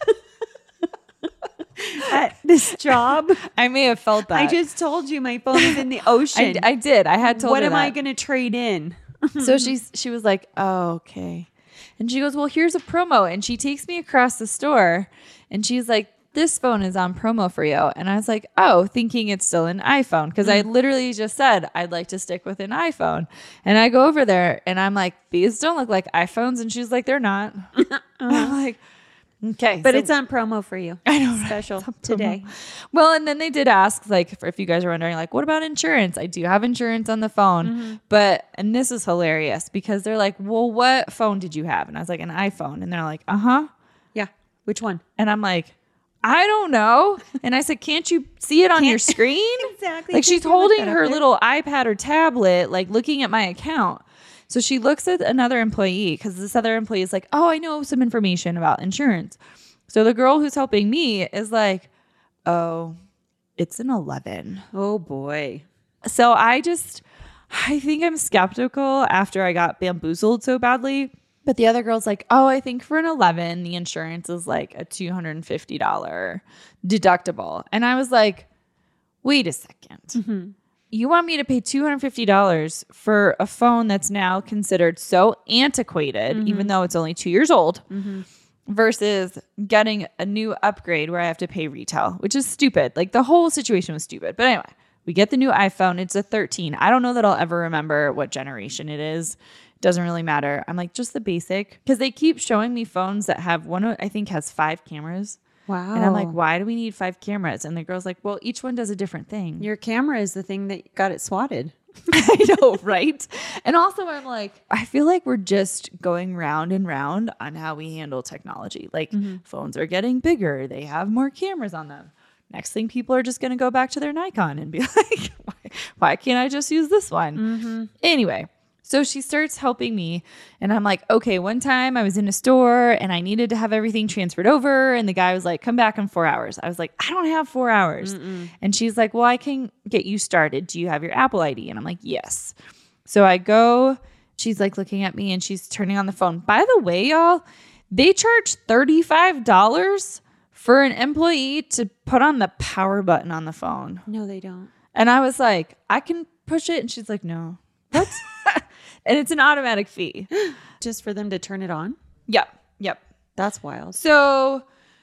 at this job? I may have felt that. I just told you my phone is in the ocean. I, I did. I had told what her am I that. going to trade in? So she's she was like, oh, okay. And she goes, well, here's a promo. And she takes me across the store and she's like, this phone is on promo for you. And I was like, oh, thinking it's still an iPhone. Because I literally just said, I'd like to stick with an iPhone. And I go over there and I'm like, these don't look like iPhones. And she's like, they're not. I'm like, okay. But so- it's on promo for you. I know, right? Special It's on promo. today. Well, and then they did ask, like, for if you guys are wondering, like, what about insurance? I do have insurance on the phone. Mm-hmm. But, and this is hilarious because they're like, well, what phone did you have? And I was like, an iPhone. And they're like, uh-huh. Yeah. Which one? And I'm like, I don't know. And I said, can't you see it on your screen? Exactly. Like, Can't she's you look holding that up her there? little iPad or tablet, like, looking at my account. So she looks at another employee because this other employee is like, oh, I know some information about insurance. So the girl who's helping me is like, oh, it's an eleven. Oh, boy. So I just, I think I'm skeptical after I got bamboozled so badly. But the other girl's like, oh, I think for an eleven, the insurance is like a two hundred fifty dollars deductible. And I was like, wait a second. Mm-hmm. You want me to pay two hundred fifty dollars for a phone that's now considered so antiquated, Mm-hmm. even though it's only two years old, Mm-hmm. versus getting a new upgrade where I have to pay retail, which is stupid. Like the whole situation was stupid. But anyway, we get the new iPhone. It's a thirteen. I don't know that I'll ever remember what generation it is. Doesn't really matter. I'm like, just the basic. Because they keep showing me phones that have one, I think has five cameras. Wow. And I'm like, why do we need five cameras? And the girl's like, well, each one does a different thing. Your camera is the thing that got it swatted. I know, right? And also I'm like, I feel like we're just going round and round on how we handle technology. Like phones are getting bigger. They have more cameras on them. Next thing, people are just going to go back to their Nikon and be like, why, why can't I just use this one? Mm-hmm. Anyway, so she starts helping me and I'm like, okay, one time I was in a store and I needed to have everything transferred over. And the guy was like, come back in four hours. I was like, I don't have four hours. Mm-mm. And she's like, well, I can get you started. Do you have your Apple I D? And I'm like, yes. So I go, she's like looking at me and she's turning on the phone. By the way, y'all, they charge thirty-five dollars for an employee to put on the power button on the phone. No, they don't. And I was like, I can push it. And she's like, no. What? And it's an automatic fee. Just for them to turn it on? Yep. Yep. That's wild. So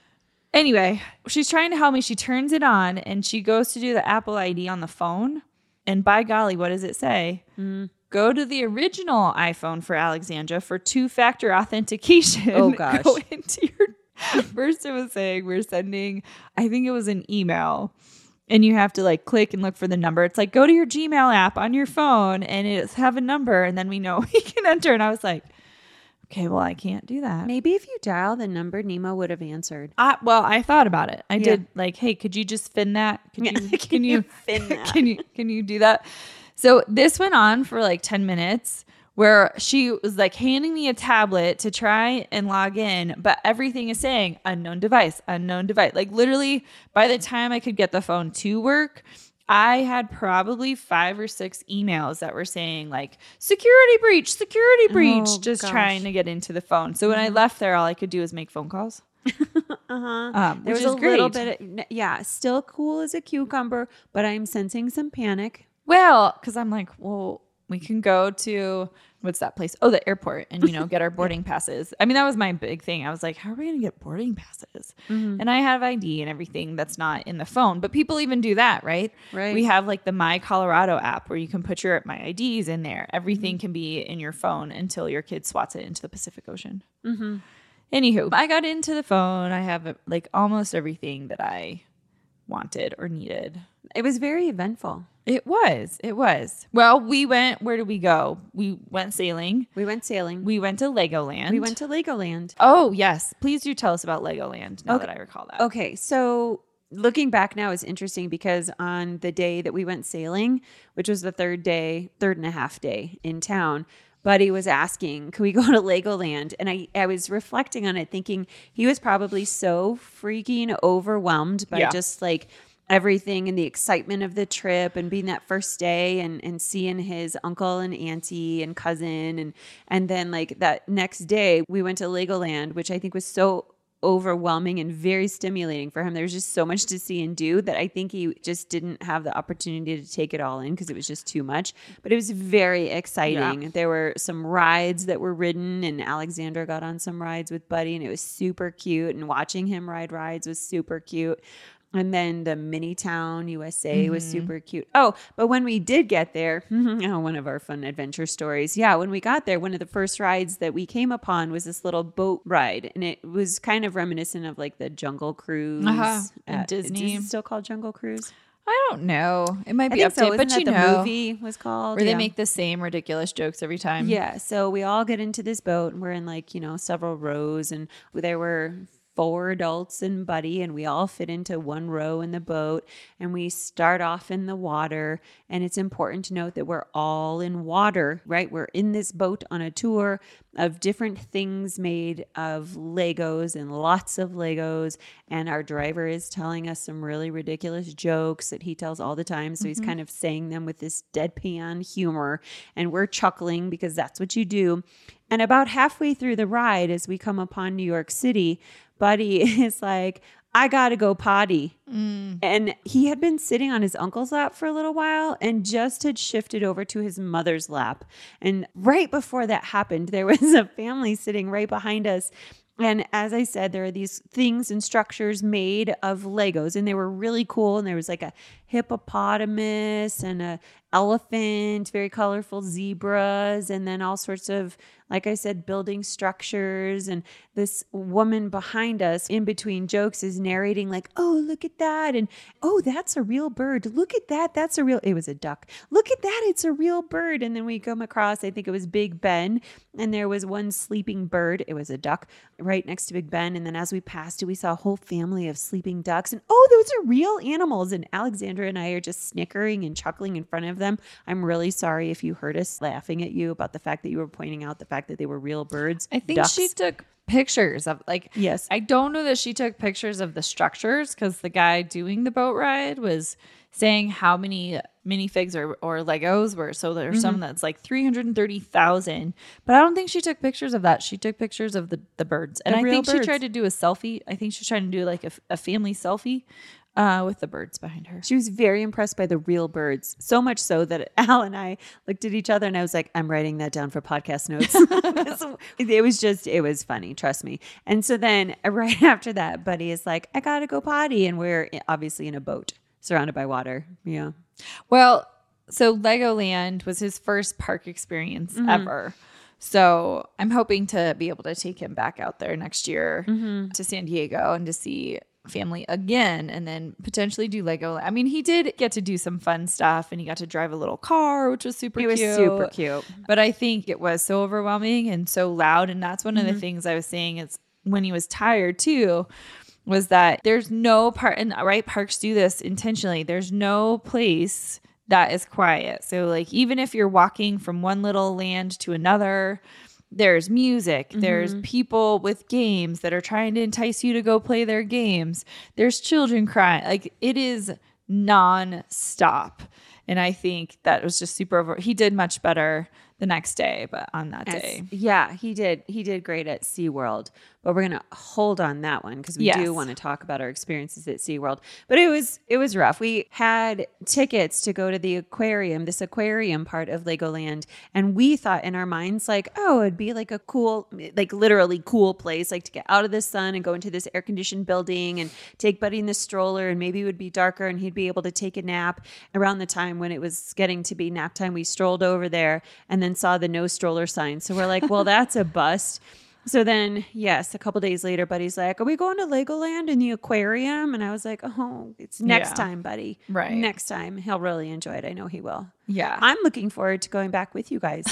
anyway, she's trying to help me. She turns it on and she goes to do the Apple I D on the phone. And by golly, what does it say? Mm. Go to the original iPhone for Alexandra for two-factor authentication. Oh, gosh. Go into your... First it was saying we're sending, I think it was an email. And you have to like click and look for the number. It's like, go to your Gmail app on your phone and it's have a number. And then we know we can enter. And I was like, okay, well, I can't do that. Maybe if you dial the number, Nemo would have answered. I, well, I thought about it. I Yeah. did like, hey, could you just fin that? Could Yeah. you, can you fin that? Can you, can you do that? So this went on for like ten minutes where she was like handing me a tablet to try and log in, but everything is saying unknown device, unknown device. Like literally by the time I could get the phone to work, I had probably five or six emails that were saying like security breach, security breach, Oh, just gosh. trying to get into the phone. So when I left there, all I could do was make phone calls. Uh-huh. Um, There which was is a little great. bit of, yeah, still cool as a cucumber, but I'm sensing some panic. Well, because I'm like, well, we can go to what's that place? Oh, the airport, and you know, get our boarding passes. I mean, that was my big thing. I was like, how are we going to get boarding passes? Mm-hmm. And I have I D and everything that's not in the phone, but people even do that, right? Right. We have like the My Colorado app where you can put your My I Ds in there. Everything can be in your phone until your kid swats it into the Pacific Ocean. Mm-hmm. Anywho, I got into the phone. I have like almost everything that I wanted or needed. It was very eventful. It was. It was. Well, we went, where did we go? We went sailing. We went sailing. We went to Legoland. We went to Legoland. Oh, yes. Please do tell us about Legoland now Okay. that I recall that. Okay, so looking back now is interesting because on the day that we went sailing, which was the third day, third and a half day in town, Buddy was asking, can we go to Legoland? And I, I was reflecting on it, thinking he was probably so freaking overwhelmed by Yeah. just like everything and the excitement of the trip and being that first day and, and seeing his uncle and auntie and cousin. And, and then like that next day we went to Legoland, which I think was so overwhelming and very stimulating for him. There was just so much to see and do that I think he just didn't have the opportunity to take it all in because it was just too much. But it was very exciting. Yeah. There were some rides that were ridden, and Alexandra got on some rides with Buddy, and it was super cute. And watching him ride rides was super cute. And then the mini town U S A was super cute. Oh, but when we did get there, oh, one of our fun adventure stories. Yeah, when we got there, one of the first rides that we came upon was this little boat ride. And it was kind of reminiscent of like the Jungle Cruise. Uh-huh. In at- Disney. Is it still called Jungle Cruise? I don't know. It might I be think updated, so. Isn't but that you the know, movie was called? where they Yeah. make the same ridiculous jokes every time. Yeah, so we all get into this boat and we're in like, you know, several rows, and there were four adults and Buddy, and we all fit into one row in the boat, and we start off in the water. And it's important to note that we're all in water, right? We're in this boat on a tour of different things made of Legos and lots of Legos. And our driver is telling us some really ridiculous jokes that he tells all the time. So he's kind of saying them with this deadpan humor, and we're chuckling because that's what you do. And about halfway through the ride, as we come upon New York City, Buddy is like, I gotta go potty. Mm. And he had been sitting on his uncle's lap for a little while and just had shifted over to his mother's lap. And right before that happened, there was a family sitting right behind us. And as I said, there are these things and structures made of Legos, and they were really cool. And there was like a hippopotamus and a elephant, very colorful zebras, and then all sorts of, like I said, building structures. And this woman behind us, in between jokes, is narrating like, oh, look at that. And oh, that's a real bird. Look at that. That's a real, it was a duck. Look at that. It's a real bird. And then we come across, I think it was Big Ben, and there was one sleeping bird. It was a duck right next to Big Ben. And then as we passed it, we saw a whole family of sleeping ducks. And oh, those are real animals. And Alexandra and I are just snickering and chuckling in front of them. I'm really sorry if you heard us laughing at you about the fact that you were pointing out the fact that they were real birds. I think ducks. she took pictures of like, Yes. I don't know that she took pictures of the structures because the guy doing the boat ride was saying how many minifigs or, or Legos were. So there's some that's like three hundred thirty thousand, but I don't think she took pictures of that. She took pictures of the, the birds. And The I real think birds. she tried to do a selfie. I think she's trying to do like a, a family selfie uh, with the birds behind her. She was very impressed by the real birds, so much so that Al and I looked at each other and I was like, I'm writing that down for podcast notes. So it was just, it was funny, trust me. And so then right after that, Buddy is like, I gotta go potty. And we're obviously in a boat surrounded by water. Yeah. Well, so Legoland was his first park experience Mm-hmm. ever. So I'm hoping to be able to take him back out there next year Mm-hmm. to San Diego and to see family again, and then potentially do Lego. I mean, he did get to do some fun stuff, and he got to drive a little car, which was super It was cute. super cute. But I think it was so overwhelming and so loud. And that's one of Mm-hmm. the things I was saying is when he was tired too, was that there's no part, and right, parks do this intentionally. There's no place that is quiet. So like, even if you're walking from one little land to another, there's music, Mm-hmm. there's people with games that are trying to entice you to go play their games. There's children crying. Like, it is non-stop. And I think that was just super over. He did much better the next day, but on that As- day. Yeah, he did. He did great at SeaWorld, but we're going to hold on that one because we Yes. do want to talk about our experiences at SeaWorld. But it was it was rough. We had tickets to go to the aquarium, this aquarium part of Legoland, and we thought in our minds like, oh, it'd be like a cool, like literally cool place, like to get out of the sun and go into this air-conditioned building and take Buddy in the stroller, and maybe it would be darker and he'd be able to take a nap. Around the time when it was getting to be nap time, we strolled over there and then saw the no stroller sign. So we're like, well, that's a bust. So then, yes, a couple days later, Buddy's like, are we going to Legoland in the aquarium? And I was like, oh, it's next Yeah. time, Buddy. Right. Next time. He'll really enjoy it. I know he will. Yeah. I'm looking forward to going back with you guys.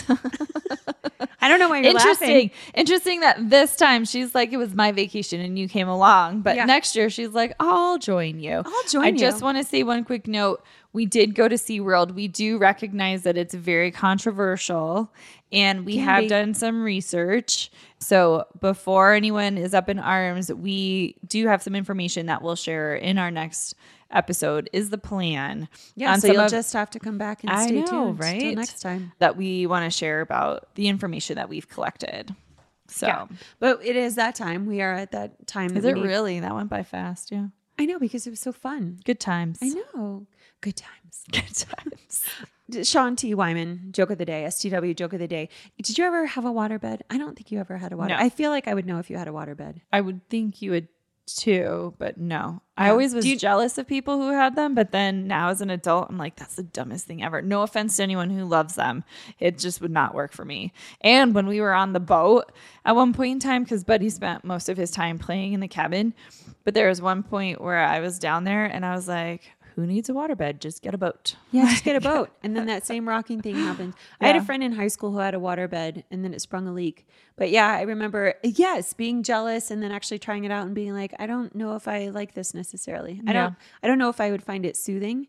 I don't know why you're Interesting. laughing. Interesting that this time she's like, it was my vacation and you came along. But Yeah. next year she's like, I'll join you. I'll join I you. just want to say one quick note. We did go to SeaWorld. We do recognize that it's very controversial and we Can have be. done some research. So before anyone is up in arms, we do have some information that we'll share in our next episode is the plan. Yeah, on so some you'll of- just have to come back and I stay know, tuned right? till next time. that we want to share about the information that we've collected. So Yeah. But it is that time. We are at that time. is that it we need- really? That went by fast. Yeah. I know, because it was so fun. Good times. I know. Good times. Good times. Sean T. Wyman, joke of the day, S T W joke of the day. Did you ever have a waterbed? I don't think you ever had a water. No. I feel like I would know if you had a waterbed. I would think you would too, but no. I Yeah. always was Do you- jealous of people who had them, but then now as an adult, I'm like, that's the dumbest thing ever. No offense to anyone who loves them. It just would not work for me. And when we were on the boat at one point in time, because Buddy spent most of his time playing in the cabin, but there was one point where I was down there and I was like, who needs a waterbed? Just get a boat. Yeah, just get a boat. And then that same rocking thing happened. I had a Yeah. friend in high school who had a waterbed and then it sprung a leak. But yeah, I remember, yes, being jealous and then actually trying it out and being like, I don't know if I like this necessarily. I Yeah. don't I don't know if I would find it soothing.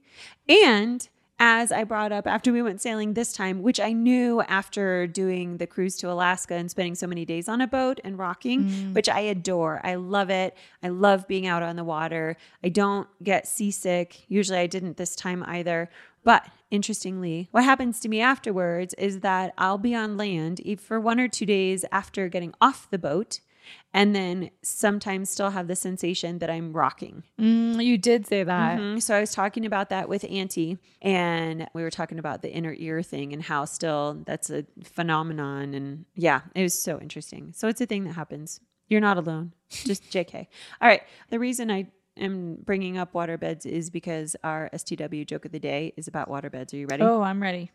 And as I brought up after we went sailing this time, which I knew after doing the cruise to Alaska and spending so many days on a boat and rocking, which I adore. I love it. I love being out on the water. I don't get seasick. Usually I didn't this time either. But interestingly, what happens to me afterwards is that I'll be on land e- for one or two days after getting off the boat, and then sometimes still have the sensation that I'm rocking. Mm, you did say that. Mhm. So I was talking about that with Auntie, and we were talking about the inner ear thing and how still that's a phenomenon. And yeah, it was so interesting. So it's a thing that happens. You're not alone. Just J K. All right. The reason I am bringing up waterbeds is because our S T W joke of the day is about waterbeds. Are you ready? Oh, I'm ready.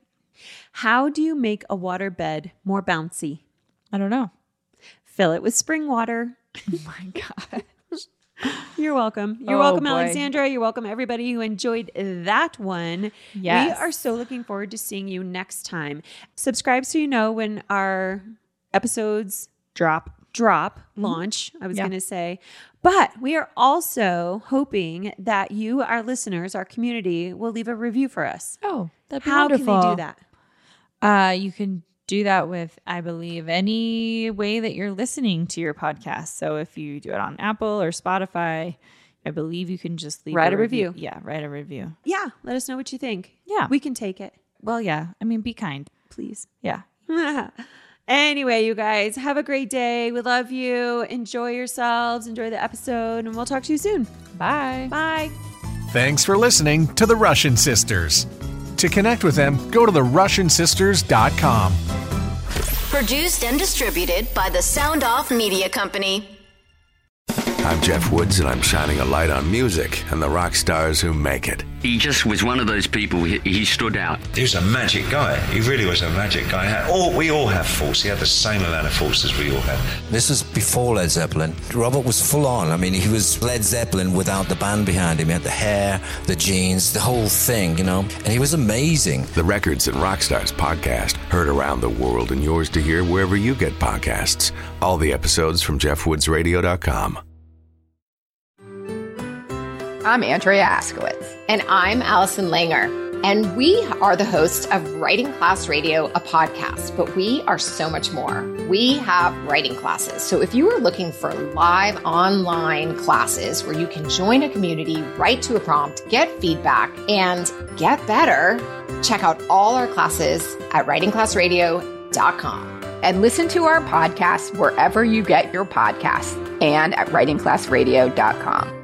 How do you make a waterbed more bouncy? I don't know. Fill it with spring water. Oh my God. You're welcome. You're Oh, welcome, boy. Alexandra. You're welcome, everybody who enjoyed that one. Yes. We are so looking forward to seeing you next time. Subscribe so you know when our episodes Drop. drop, launch, I was Yeah. going to say. But we are also hoping that you, our listeners, our community, will leave a review for us. Oh, that'd be How wonderful. can they do that? Uh, you can do that with, I believe, any way that you're listening to your podcast. So if you do it on Apple or Spotify, I believe you can just leave Write a review. Yeah, write a review. Yeah, let us know what you think. Yeah. We can take it, Well, yeah. I mean, be kind. please. Yeah. Anyway, you guys, have a great day. We love you. Enjoy yourselves. Enjoy the episode, and we'll talk to you soon. Bye. Bye. Thanks for listening to The Russian Sisters. To connect with them, go to the russian sisters dot com. Produced and distributed by the Sound Off Media Company. I'm Jeff Woods, and I'm shining a light on music and the rock stars who make it. He just was one of those people, he, he stood out. He was a magic guy. He really was a magic guy. He had all, we all have faults. He had the same amount of faults as we all have. This was before Led Zeppelin. Robert was full on. I mean, he was Led Zeppelin without the band behind him. He had the hair, the jeans, the whole thing, you know? And he was amazing. The Records and Rockstars podcast, heard around the world and yours to hear wherever you get podcasts. All the episodes from jeff woods radio dot com. I'm Andrea Askowitz. And I'm Allison Langer. And we are the hosts of Writing Class Radio, a podcast, but we are so much more. We have writing classes. So if you are looking for live online classes where you can join a community, write to a prompt, get feedback, and get better, check out all our classes at writing class radio dot com. And listen to our podcast wherever you get your podcasts and at writing class radio dot com.